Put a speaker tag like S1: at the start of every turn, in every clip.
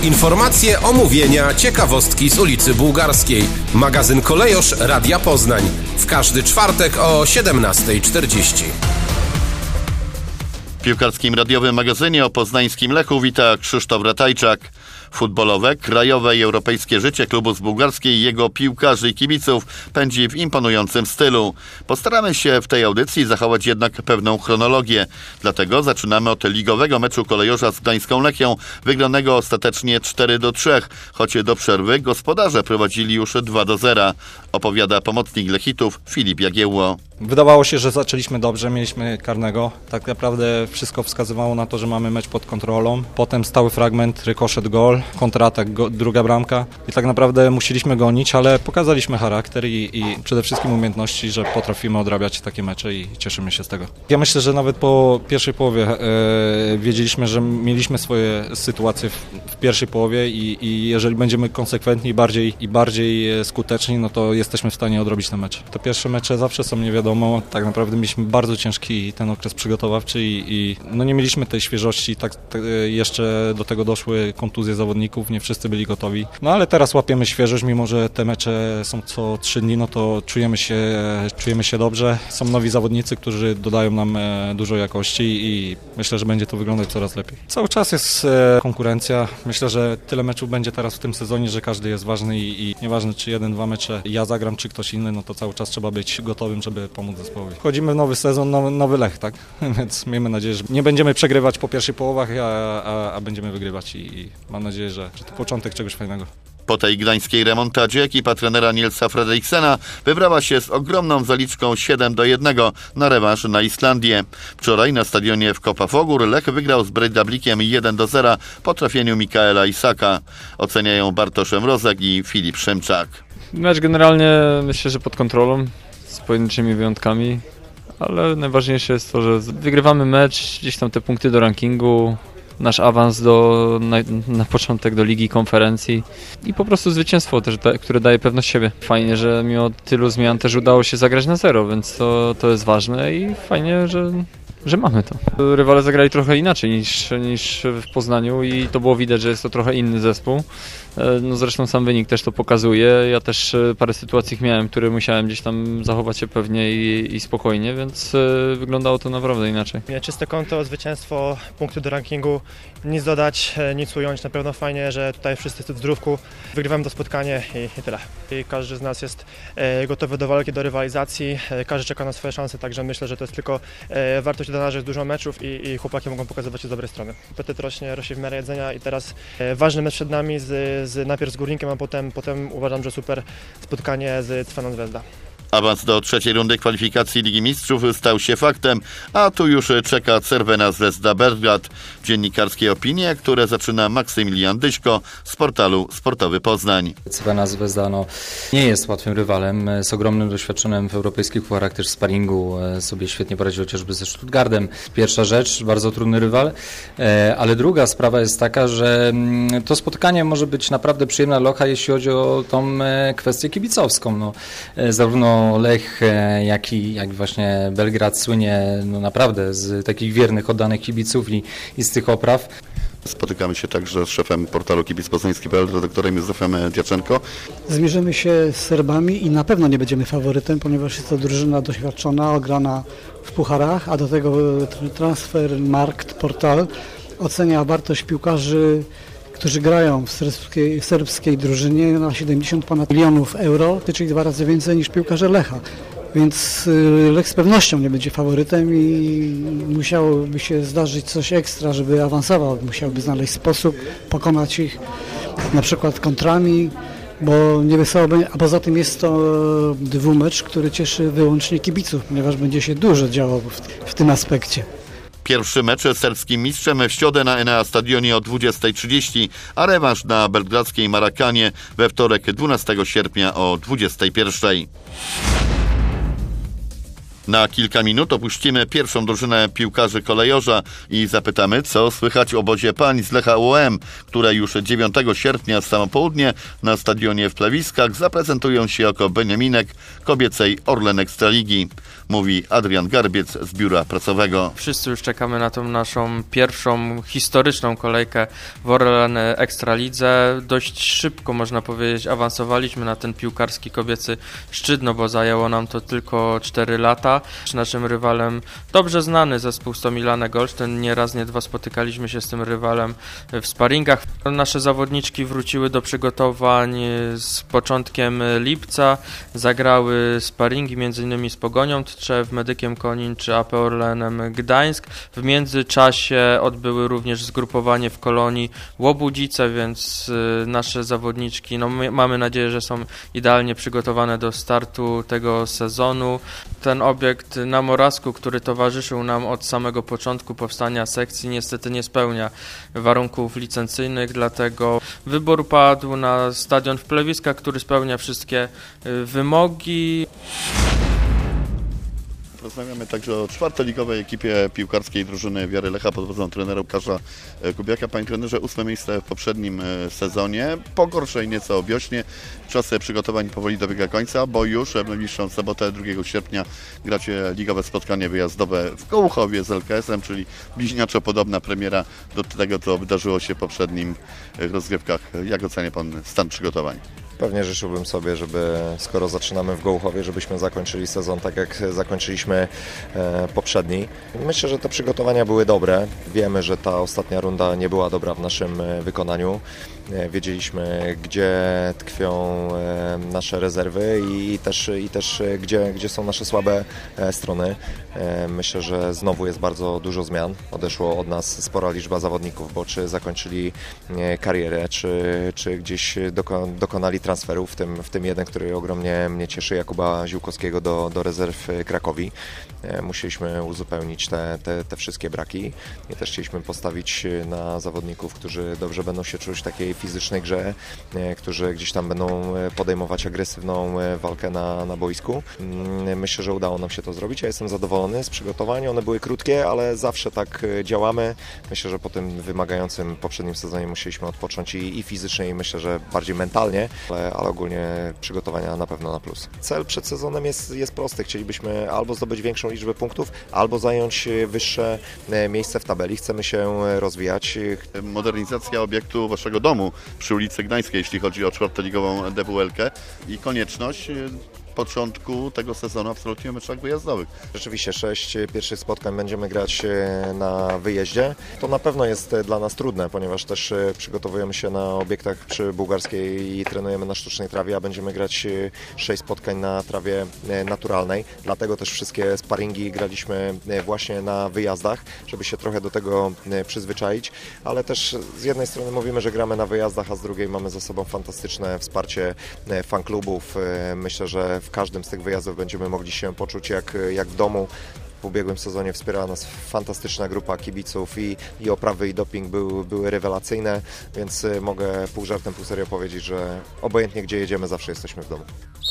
S1: Informacje, omówienia, ciekawostki z ulicy Bułgarskiej. Magazyn Kolejosz Radia Poznań. W każdy czwartek o 17:40.
S2: W piłkarskim radiowym magazynie o poznańskim Lechu wita Krzysztof Ratajczak. Futbolowe, krajowe i europejskie życie klubu z Bułgarskiej, jego piłkarzy i kibiców pędzi w imponującym stylu. Postaramy się w tej audycji zachować jednak pewną chronologię. Dlatego zaczynamy od ligowego meczu Kolejorza z Gdańską Lechią, wygranego ostatecznie 4-3, choć do przerwy gospodarze prowadzili już 2-0. Opowiada pomocnik Lechitów Filip Jagiełło.
S3: Wydawało się, że zaczęliśmy dobrze, mieliśmy karnego. Tak naprawdę wszystko wskazywało na to, że mamy mecz pod kontrolą. Potem stały fragment, rykoszet, gol, kontratak, druga bramka. I tak naprawdę musieliśmy gonić, ale pokazaliśmy charakter i przede wszystkim umiejętności, że potrafimy odrabiać takie mecze i cieszymy się z tego. Ja myślę, że nawet po pierwszej połowie wiedzieliśmy, że mieliśmy swoje sytuacje w pierwszej połowie i jeżeli będziemy konsekwentni i bardziej skuteczni, no to jesteśmy w stanie odrobić te mecze. Te pierwsze mecze zawsze są niewiadome. Tak naprawdę mieliśmy bardzo ciężki ten okres przygotowawczy i nie mieliśmy tej świeżości, jeszcze do tego doszły kontuzje zawodników, nie wszyscy byli gotowi. No ale teraz łapiemy świeżość, mimo że te mecze są co 3 dni, no to czujemy się dobrze. Są nowi zawodnicy, którzy dodają nam dużo jakości i myślę, że będzie to wyglądać coraz lepiej. Cały czas jest konkurencja. Myślę, że tyle meczów będzie teraz w tym sezonie, że każdy jest ważny i nieważne czy 1-2 mecze ja zagram, czy ktoś inny, no to cały czas trzeba być gotowym, żeby pomóc zespołowi. Wchodzimy w nowy sezon, nowy Lech, tak? Więc miejmy nadzieję, że nie będziemy przegrywać po pierwszych połowach, a będziemy wygrywać i mam nadzieję, że to początek czegoś fajnego.
S2: Po tej gdańskiej remontadzie ekipa trenera Nielsa Fredriksena wybrała się z ogromną zaliczką 7-1 na rewanż na Islandię. Wczoraj na stadionie w Kopafogór Lech wygrał z Breidablikiem 1-0 po trafieniu Mikaela Isaka. Oceniają Bartosz Mrozek i Filip Szymczak.
S4: Mecz generalnie myślę, że pod kontrolą, z pojedynczymi wyjątkami, ale najważniejsze jest to, że wygrywamy mecz, gdzieś tam te punkty do rankingu, nasz awans na początek do Ligi Konferencji i po prostu zwycięstwo też, które daje pewność siebie. Fajnie, że mimo tylu zmian też udało się zagrać na 0, więc to jest ważne i fajnie, że mamy to. Rywale zagrali trochę inaczej niż w Poznaniu i to było widać, że jest to trochę inny zespół. No zresztą sam wynik też to pokazuje. Ja też parę sytuacji miałem, które musiałem gdzieś tam zachować się pewnie i spokojnie, więc wyglądało to naprawdę inaczej.
S5: Czyste konto, zwycięstwo, punkty do rankingu, nic dodać, nic ująć. Na pewno fajnie, że tutaj wszyscy w zdrówku. Wygrywamy to spotkanie i tyle. I każdy z nas jest gotowy do walki, do rywalizacji. Każdy czeka na swoje szanse, także myślę, że to jest tylko wartość dodana, że jest dużo meczów i chłopaki mogą pokazywać się z dobrej strony. Apetyt rośnie w miarę jedzenia i teraz ważny mecz przed nami najpierw z Górnikiem, a potem uważam, że super spotkanie z Crveną Zvezda.
S2: Awans do trzeciej rundy kwalifikacji Ligi Mistrzów stał się faktem, a tu już czeka Crvena Zvezda Belgrad. Dziennikarskie opinie, które zaczyna Maksymilian Dyśko z portalu Sportowy Poznań.
S6: Crvena Zvezda nie jest łatwym rywalem, z ogromnym doświadczeniem w europejskich pucharach, też w sparingu sobie świetnie poradził chociażby ze Stuttgartem. Pierwsza rzecz, bardzo trudny rywal, ale druga sprawa jest taka, że to spotkanie może być naprawdę przyjemne dla Lecha, jeśli chodzi o tą kwestię kibicowską. Zarówno Lech, jak właśnie Belgrad słynie naprawdę z takich wiernych, oddanych kibiców i z tych opraw.
S2: Spotykamy się także z szefem portalu Kibic Poznański.pl, redaktorem Józefem Diaczenko.
S7: Zmierzymy się z Serbami i na pewno nie będziemy faworytem, ponieważ jest to drużyna doświadczona, ograna w pucharach, a do tego Transfermarkt portal ocenia wartość piłkarzy, którzy grają w serbskiej drużynie na 70 ponad milionów euro, czyli 2 razy więcej niż piłkarze Lecha. Więc Lech z pewnością nie będzie faworytem i musiałoby się zdarzyć coś ekstra, żeby awansował. Musiałby znaleźć sposób, pokonać ich na przykład kontrami, bo nie wesoło będzie. A poza tym jest to dwumecz, który cieszy wyłącznie kibiców, ponieważ będzie się dużo działo w tym aspekcie.
S2: Pierwszy mecz z serbskim mistrzem w środę na Enea Stadionie o 20:30, a rewanż na belgradzkiej Marakanie we wtorek 12 sierpnia o 21:00. Na kilka minut opuścimy pierwszą drużynę piłkarzy Kolejorza i zapytamy, co słychać o obozie pań z Lecha UOM, które już 9 sierpnia w samo południe na stadionie w Plewiskach zaprezentują się jako Beniaminek kobiecej Orlen Ekstraligi, mówi Adrian Garbiec z biura prasowego.
S8: Wszyscy już czekamy na tą naszą pierwszą historyczną kolejkę w Orlen Ekstralidze. Dość szybko, można powiedzieć, awansowaliśmy na ten piłkarski kobiecy szczyt, no bo zajęło nam to tylko 4 lata. Naszym rywalem dobrze znany zespół Stomilane Golsztyn. Nie raz, nie dwa spotykaliśmy się z tym rywalem w sparingach. Nasze zawodniczki wróciły do przygotowań z początkiem lipca. Zagrały sparingi m.in. z Pogonią Tczew, Medykiem Konin czy AP Orlenem Gdańsk. W międzyczasie odbyły również zgrupowanie w Kolonii Łobudzice, więc nasze zawodniczki, mamy nadzieję, że są idealnie przygotowane do startu tego sezonu. Ten obiekt na Morawsku, który towarzyszył nam od samego początku powstania sekcji, niestety nie spełnia warunków licencyjnych, dlatego wybór padł na stadion w Plewiskach, który spełnia wszystkie wymogi.
S2: Rozmawiamy także o czwartoligowej ekipie piłkarskiej drużyny Wiary Lecha pod wodzą trenera Łukasza Kubiaka. Panie trenerze, 8 miejsce w poprzednim sezonie, pogorszej nieco wiośnie. Czas przygotowań powoli dobiega końca, bo już w najbliższą sobotę 2 sierpnia gracie ligowe spotkanie wyjazdowe w Kołuchowie z LKS-em, czyli bliźniaczo podobna premiera do tego, co wydarzyło się w poprzednim rozgrywkach. Jak ocenia pan stan przygotowań?
S9: Pewnie życzyłbym sobie, żeby skoro zaczynamy w Gołuchowie, żebyśmy zakończyli sezon tak jak zakończyliśmy poprzedni. Myślę, że te przygotowania były dobre. Wiemy, że ta ostatnia runda nie była dobra w naszym wykonaniu. Wiedzieliśmy, gdzie tkwią nasze rezerwy i też gdzie są nasze słabe strony. Myślę, że znowu jest bardzo dużo zmian. Odeszło od nas spora liczba zawodników, bo czy zakończyli karierę, czy gdzieś dokonali transferów, w tym jeden, który ogromnie mnie cieszy, Jakuba Ziółkowskiego do rezerw Krakowi. Musieliśmy uzupełnić te wszystkie braki i też chcieliśmy postawić na zawodników, którzy dobrze będą się czuć w takiej fizycznej grze, którzy gdzieś tam będą podejmować agresywną walkę na boisku. Myślę, że udało nam się to zrobić. Ja jestem zadowolony z przygotowania. One były krótkie, ale zawsze tak działamy. Myślę, że po tym wymagającym poprzednim sezonie musieliśmy odpocząć i fizycznie, i myślę, że bardziej mentalnie, ale ogólnie przygotowania na pewno na plus. Cel przed sezonem jest prosty. Chcielibyśmy albo zdobyć większą liczbę punktów, albo zająć wyższe miejsce w tabeli. Chcemy się rozwijać.
S2: Modernizacja obiektu waszego domu przy ulicy Gdańskiej, jeśli chodzi o czwartoligową DWL-kę i konieczność początku tego sezonu absolutnie w meczach wyjazdowych.
S9: Rzeczywiście 6 pierwszych spotkań będziemy grać na wyjeździe. To na pewno jest dla nas trudne, ponieważ też przygotowujemy się na obiektach przy Bułgarskiej i trenujemy na sztucznej trawie, a będziemy grać 6 spotkań na trawie naturalnej. Dlatego też wszystkie sparingi graliśmy właśnie na wyjazdach, żeby się trochę do tego przyzwyczaić, ale też z jednej strony mówimy, że gramy na wyjazdach, a z drugiej mamy za sobą fantastyczne wsparcie fanklubów. Myślę, że w każdym z tych wyjazdów będziemy mogli się poczuć jak w domu. W ubiegłym sezonie wspierała nas fantastyczna grupa kibiców i oprawy i doping były rewelacyjne, więc mogę pół żartem, pół serio powiedzieć, że obojętnie gdzie jedziemy, zawsze jesteśmy w domu.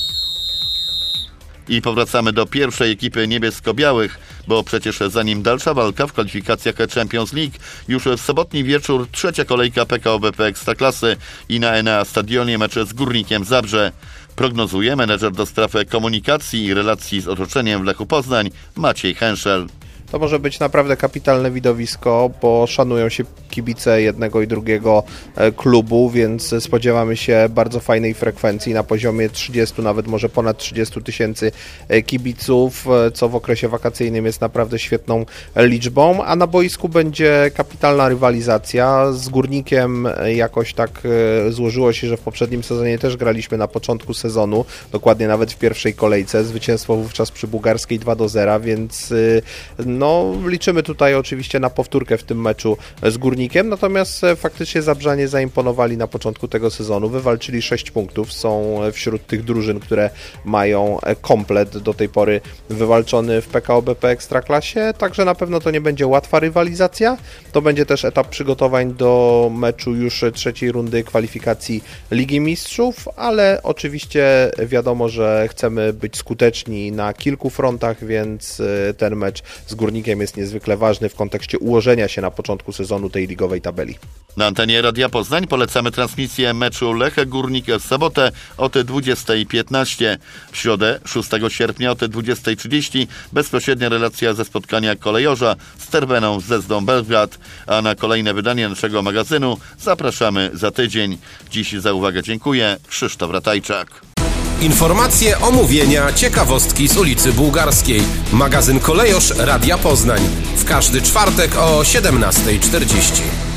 S2: I powracamy do pierwszej ekipy niebiesko-białych, bo przecież zanim dalsza walka w kwalifikacjach Champions League, już w sobotni wieczór trzecia kolejka PKO BP Ekstraklasy i na Enea Stadionie mecz z Górnikiem Zabrze. Prognozuje menedżer do spraw komunikacji i relacji z otoczeniem w Lechu Poznań Maciej Henszel.
S10: To może być naprawdę kapitalne widowisko, bo szanują się kibice jednego i drugiego klubu, więc spodziewamy się bardzo fajnej frekwencji na poziomie 30, nawet może ponad 30 tysięcy kibiców, co w okresie wakacyjnym jest naprawdę świetną liczbą, a na boisku będzie kapitalna rywalizacja. Z Górnikiem jakoś tak złożyło się, że w poprzednim sezonie też graliśmy na początku sezonu, dokładnie nawet w pierwszej kolejce, zwycięstwo wówczas przy Bułgarskiej 2-0, więc No, liczymy tutaj oczywiście na powtórkę w tym meczu z Górnikiem, natomiast faktycznie Zabrzanie zaimponowali na początku tego sezonu, wywalczyli 6 punktów, są wśród tych drużyn, które mają komplet do tej pory wywalczony w PKO BP Ekstraklasie, także na pewno to nie będzie łatwa rywalizacja, to będzie też etap przygotowań do meczu już trzeciej rundy kwalifikacji Ligi Mistrzów, ale oczywiście wiadomo, że chcemy być skuteczni na kilku frontach, więc ten mecz z Górnikiem jest niezwykle ważny w kontekście ułożenia się na początku sezonu tej ligowej tabeli.
S2: Na antenie Radia Poznań polecamy transmisję meczu Lech Górnik w sobotę o 20:15. W środę 6 sierpnia o 20:30 bezpośrednia relacja ze spotkania kolejorza z Terbeną ze Zdą Belgrad, a na kolejne wydanie naszego magazynu zapraszamy za tydzień. Dziś za uwagę dziękuję. Krzysztof Ratajczak.
S1: Informacje, omówienia, ciekawostki z ulicy Bułgarskiej. Magazyn Kolejosz Radia Poznań. W każdy czwartek o 17:40.